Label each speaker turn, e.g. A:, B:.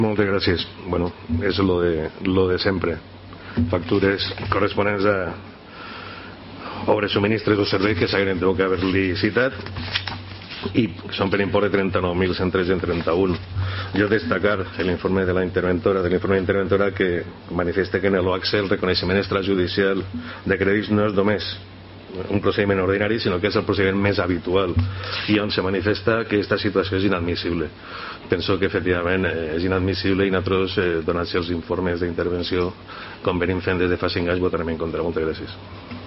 A: Moltes gràcies. Bueno, és lo de sempre. Factures corresponents a obres, subministres o serveis que s'hagin tingut que haver licitat i són per import de 39.131. Jo destacar l'informe de la interventora que manifesta que en l'OACSE el reconeixement extrajudicial de crèdits no és només un procediment ordinari, sinó que és el procediment més habitual i on se manifesta que aquesta situació és inadmissible. Penso que efectivament és inadmissible i nosaltres, donats els informes d'intervenció com venim fent des de fa 5 anys, votarem en contra. Moltes gràcies.